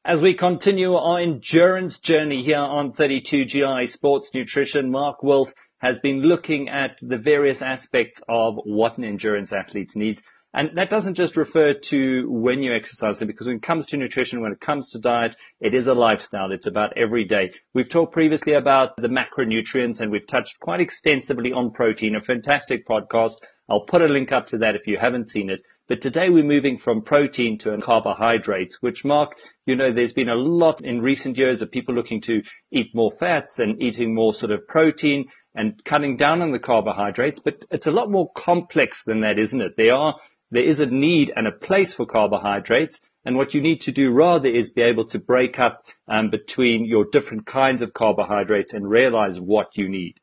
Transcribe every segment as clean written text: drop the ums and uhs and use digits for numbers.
As we continue our endurance journey here on 32GI Sports Nutrition, Mark Wolf has been looking at the various aspects of what an endurance athlete needs. And that doesn't just refer to when you exercise, because when it comes to nutrition, when it comes to diet, it is a lifestyle. It's about every day. We've talked previously about the macronutrients, and we've touched quite extensively on protein, a fantastic podcast. I'll put a link up to that if you haven't seen it. But today we're moving from protein to carbohydrates, which, Mark, you know, there's been a lot in recent years of people looking to eat more fats and eating more sort of protein and cutting down on the carbohydrates. But it's a lot more complex than that, isn't it? There is a need and a place for carbohydrates. And what you need to do rather is be able to break up between your different kinds of carbohydrates and realize what you need.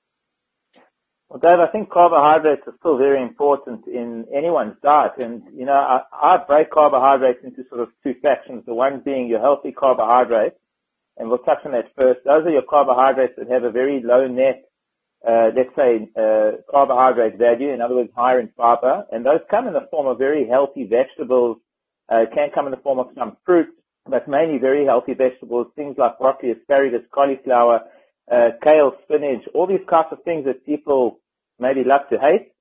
Well, Dave, I think carbohydrates are still very important in anyone's diet. And, you know, I break carbohydrates into sort of two sections. The one being your healthy carbohydrates, and we'll touch on that first. Those are your carbohydrates that have a very low net, let's say, carbohydrate value, in other words, higher in fiber. And those come in the form of very healthy vegetables, can come in the form of some fruits, but mainly very healthy vegetables, things like broccoli, asparagus, cauliflower, kale, spinach, all these types of things that people maybe love to hate,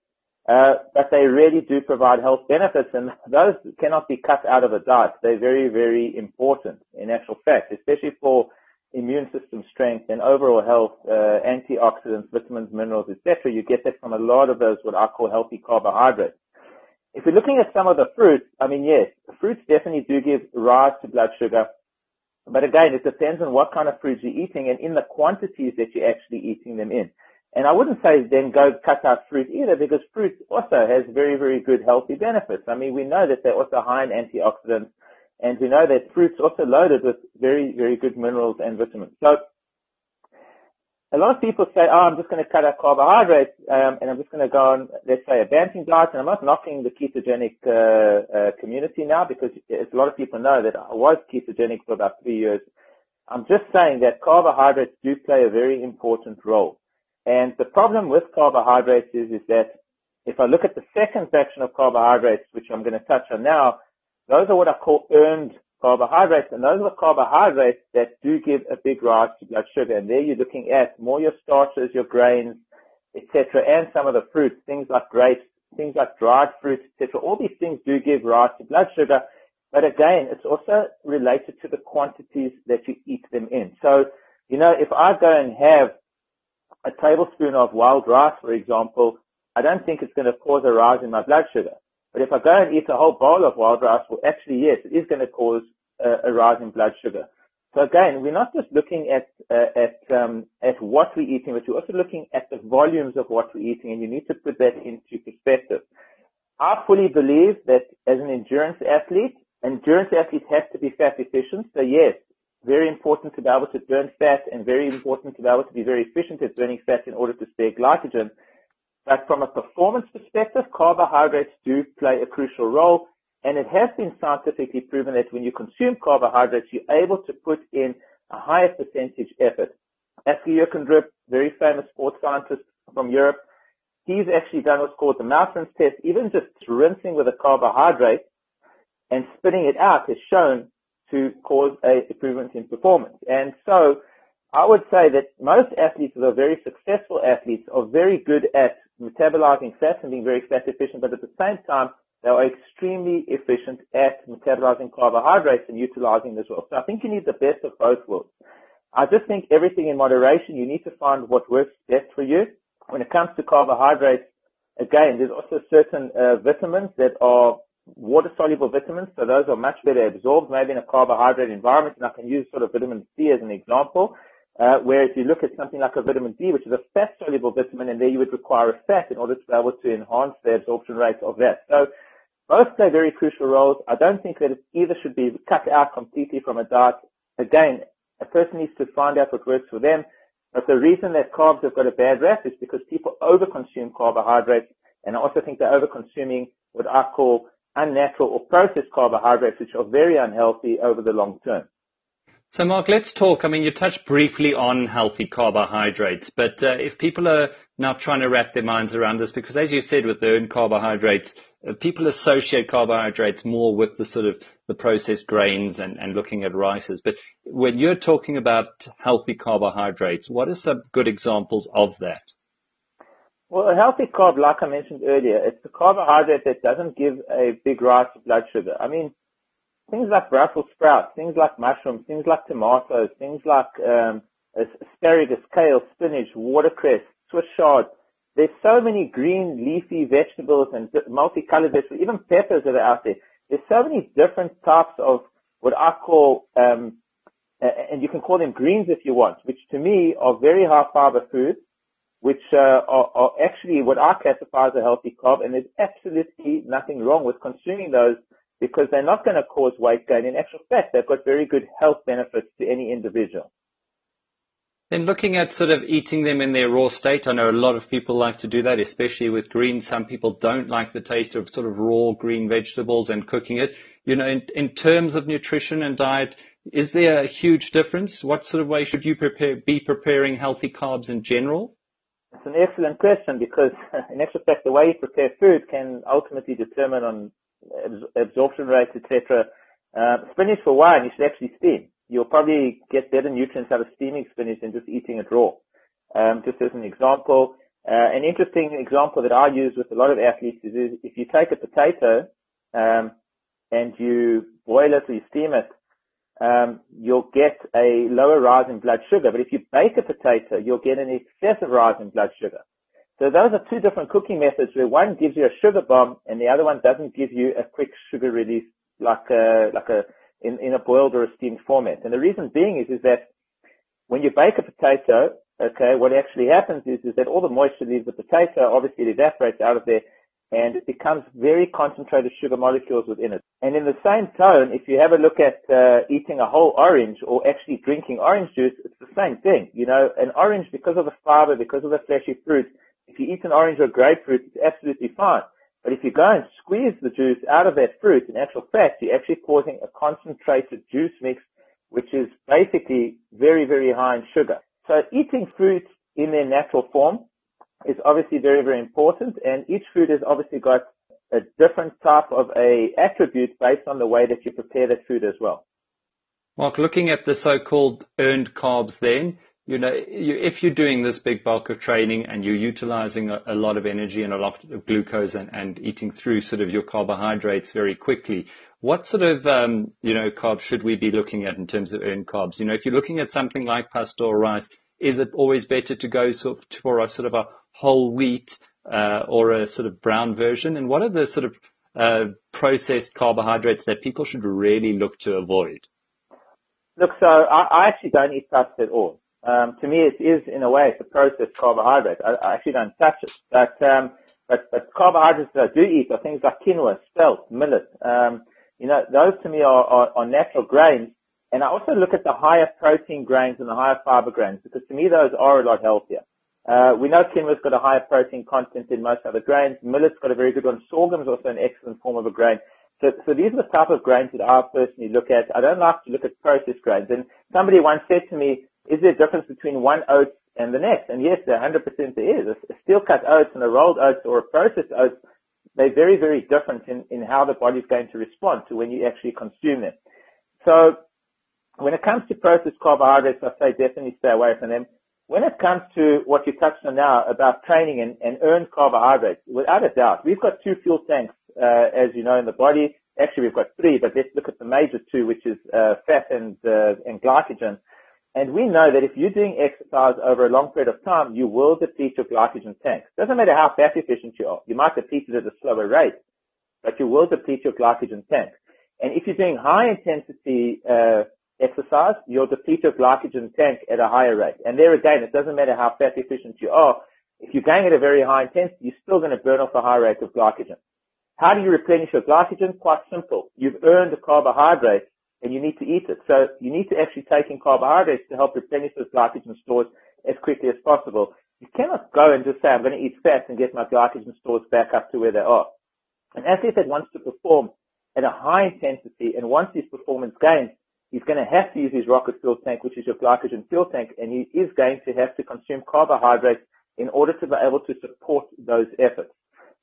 but they really do provide health benefits, and those cannot be cut out of a diet. They're very, very important in actual fact, especially for immune system strength and overall health, antioxidants, vitamins, minerals, etc. You get that from a lot of those what I call healthy carbohydrates. If you're looking at some of the fruits, I mean, yes, fruits definitely do give rise to blood sugar. But again, it depends on what kind of fruits you're eating and in the quantities that you're actually eating them in. And I wouldn't say then go cut out fruit either, because fruit also has very, very good healthy benefits. I mean, we know that they're also high in antioxidants, and we know that fruit's also loaded with very, very good minerals and vitamins. So a lot of people say, I'm just going to cut out carbohydrates, and I'm just going to go on, let's say, a Banting diet. And I'm not knocking the ketogenic community now, because as a lot of people know that I was ketogenic for about 3 years. I'm just saying that carbohydrates do play a very important role. And the problem with carbohydrates is that if I look at the second section of carbohydrates, which I'm going to touch on now, those are what I call earned carbohydrates, and those are the carbohydrates that do give a big rise to blood sugar. And there you're looking at more your starches, your grains, etc., and some of the fruits, things like grapes, things like dried fruits, etc. All these things do give rise to blood sugar, but again, it's also related to the quantities that you eat them in. So, you know, if I go and have a tablespoon of wild rice, for example, I don't think it's going to cause a rise in my blood sugar. But if I go and eat a whole bowl of wild rice, well, actually, yes, it is going to cause a rise in blood sugar. So again, we're not just looking at what we're eating, but we're also looking at the volumes of what we're eating, and you need to put that into perspective. I fully believe that as an endurance athletes have to be fat efficient. So yes, very important to be able to burn fat, and very important to be able to be very efficient at burning fat in order to spare glycogen. But from a performance perspective, carbohydrates do play a crucial role, and it has been scientifically proven that when you consume carbohydrates, you're able to put in a higher percentage effort. Asker Jurkendrup, very famous sports scientist from Europe, he's actually done what's called the mouth rinse test. Even just rinsing with a carbohydrate and spitting it out has shown to cause a improvement in performance. And so I would say that most athletes that are very successful athletes are very good at metabolizing fats and being very fat efficient, but at the same time, they are extremely efficient at metabolizing carbohydrates and utilizing them as well. So I think you need the best of both worlds. I just think everything in moderation. You need to find what works best for you. When it comes to carbohydrates, again, there's also certain vitamins that are water-soluble vitamins, so those are much better absorbed maybe in a carbohydrate environment, and I can use sort of vitamin C as an example, where if you look at something like a vitamin D, which is a fat-soluble vitamin, and there you would require a fat in order to be able to enhance the absorption rate of that. So both play very crucial roles. I don't think that either should be cut out completely from a diet. Again, a person needs to find out what works for them, but the reason that carbs have got a bad rap is because people overconsume carbohydrates, and I also think they're overconsuming what I call unnatural or processed carbohydrates, which are very unhealthy over the long term. So, Mark, let's talk. I mean, you touched briefly on healthy carbohydrates, but if people are now trying to wrap their minds around this, because as you said, with the earned carbohydrates, people associate carbohydrates more with the sort of the processed grains and looking at rices. But when you're talking about healthy carbohydrates, what are some good examples of that? Well, a healthy carb, like I mentioned earlier, it's a carbohydrate that doesn't give a big rise to blood sugar. I mean, things like Brussels sprouts, things like mushrooms, things like tomatoes, things like asparagus, kale, spinach, watercress, Swiss chard. There's so many green leafy vegetables and multicolored vegetables, even peppers that are out there. There's so many different types of what I call, and you can call them greens if you want, which to me are very high fiber foods, which are actually what I classify as a healthy carb, and there's absolutely nothing wrong with consuming those because they're not going to cause weight gain. In actual fact, they've got very good health benefits to any individual. Then looking at sort of eating them in their raw state, I know a lot of people like to do that, especially with greens. Some people don't like the taste of sort of raw green vegetables and cooking it. You know, in terms of nutrition and diet, is there a huge difference? What sort of way should you be preparing healthy carbs in general? It's an excellent question because, in actual fact, the way you prepare food can ultimately determine on absorption rates, etc. Spinach, for one, you should actually steam. You'll probably get better nutrients out of steaming spinach than just eating it raw. Just as an example, an interesting example that I use with a lot of athletes is if you take a potato and you boil it or you steam it, you'll get a lower rise in blood sugar. But if you bake a potato, you'll get an excessive rise in blood sugar. So those are two different cooking methods where one gives you a sugar bomb and the other one doesn't give you a quick sugar release in a boiled or a steamed format. And the reason being is that when you bake a potato, okay, what actually happens is that all the moisture leaves the potato, obviously it evaporates out of there, and it becomes very concentrated sugar molecules within it. And in the same tone, if you have a look at eating a whole orange or actually drinking orange juice, it's the same thing. You know, an orange, because of the fiber, because of the fleshy fruit, if you eat an orange or grapefruit, it's absolutely fine. But if you go and squeeze the juice out of that fruit, in actual fact, you're actually causing a concentrated juice mix, which is basically very, very high in sugar. So eating fruits in their natural form is obviously very, very important, and each food has obviously got a different type of a attribute based on the way that you prepare that food as well. Mark, looking at the so-called earned carbs then, you know, if you're doing this big bulk of training and you're utilizing a lot of energy and a lot of glucose and eating through sort of your carbohydrates very quickly, what sort of, carbs should we be looking at in terms of earned carbs? You know, if you're looking at something like pasta or rice, is it always better to go for a sort of a whole wheat or a sort of brown version? And what are the sort of processed carbohydrates that people should really look to avoid? Look, so I actually don't eat pasta at all. To me, it is, in a way, it's a processed carbohydrate. I actually don't touch it. But carbohydrates that I do eat are things like quinoa, spelt, millet. Those to me are natural grains. And I also look at the higher protein grains and the higher fiber grains because to me those are a lot healthier. We know quinoa's got a higher protein content than most other grains. Millet's got a very good one. Sorghum's also an excellent form of a grain. So these are the type of grains that I personally look at. I don't like to look at processed grains. And somebody once said to me, is there a difference between one oat and the next? And yes, 100% there is. A steel-cut oats and a rolled oats or a processed oats, they're very, very different in how the body's going to respond to when you actually consume them. So when it comes to processed carbohydrates, I say definitely stay away from them. When it comes to what you touched on now about training and earned carbohydrates, without a doubt, we've got two fuel tanks, as you know, in the body. Actually, we've got three, but let's look at the major two, which is fat and glycogen. And we know that if you're doing exercise over a long period of time, you will deplete your glycogen tanks. Doesn't matter how fat efficient you are. You might deplete it at a slower rate, but you will deplete your glycogen tank. And if you're doing high intensity exercise, you'll deplete your glycogen tank at a higher rate. And there again, it doesn't matter how fat efficient you are. If you're going at a very high intensity, you're still going to burn off a high rate of glycogen. How do you replenish your glycogen? Quite simple. You've earned a carbohydrate and you need to eat it. So you need to actually take in carbohydrates to help replenish those glycogen stores as quickly as possible. You cannot go and just say, I'm going to eat fat and get my glycogen stores back up to where they are. An athlete that wants to perform at a high intensity and wants his performance gains, he's going to have to use his rocket fuel tank, which is your glycogen fuel tank, and he is going to have to consume carbohydrates in order to be able to support those efforts.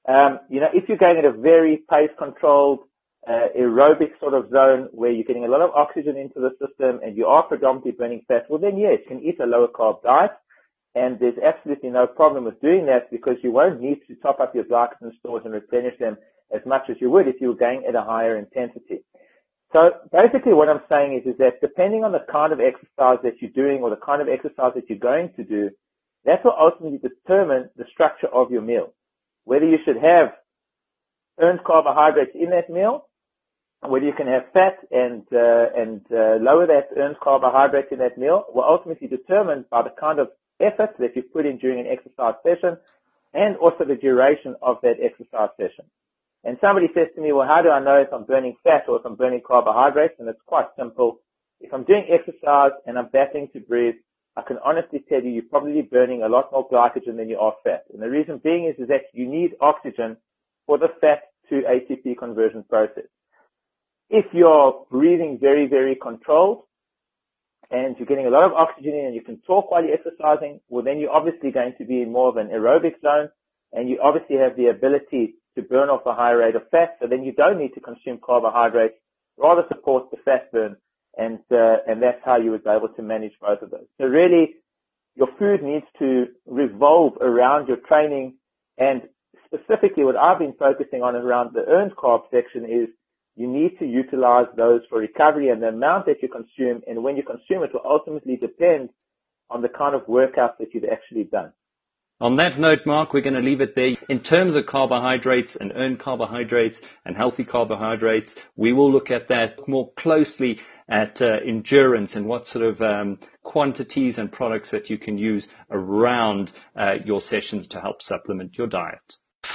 If you're going at a very pace-controlled, aerobic sort of zone where you're getting a lot of oxygen into the system and you are predominantly burning fat, well then yes, you can eat a lower carb diet, and there's absolutely no problem with doing that because you won't need to top up your glycogen stores and replenish them as much as you would if you were going at a higher intensity. So basically what I'm saying is that depending on the kind of exercise that you're doing or the kind of exercise that you're going to do, that will ultimately determine the structure of your meal. Whether you should have earned carbohydrates in that meal, whether you can have fat and lower that earned carbohydrates in that meal, will ultimately be determined by the kind of effort that you put in during an exercise session and also the duration of that exercise session. And somebody says to me, well, how do I know if I'm burning fat or if I'm burning carbohydrates? And it's quite simple. If I'm doing exercise and I'm battling to breathe, I can honestly tell you, you're probably burning a lot more glycogen than you are fat. And the reason being is that you need oxygen for the fat to ATP conversion process. If you're breathing very, very controlled and you're getting a lot of oxygen in and you can talk while you're exercising, well, then you're obviously going to be in more of an aerobic zone and you obviously have the ability to burn off a higher rate of fat. So then you don't need to consume carbohydrates, rather support the fat burn. And that's how you would be able to manage both of those. So really, your food needs to revolve around your training, and specifically what I've been focusing on around the earned carb section is you need to utilize those for recovery, and the amount that you consume and when you consume it will ultimately depend on the kind of workout that you've actually done. On that note, Mark, we're going to leave it there. In terms of carbohydrates and earned carbohydrates and healthy carbohydrates, we will look at that more closely at endurance and what sort of quantities and products that you can use around your sessions to help supplement your diet.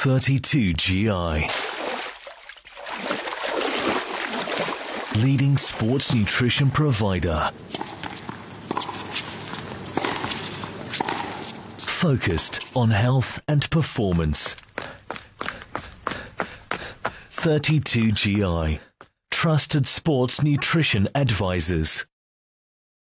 32GI. Leading sports nutrition provider. Focused on health and performance. 32GI. Trusted sports nutrition advisors.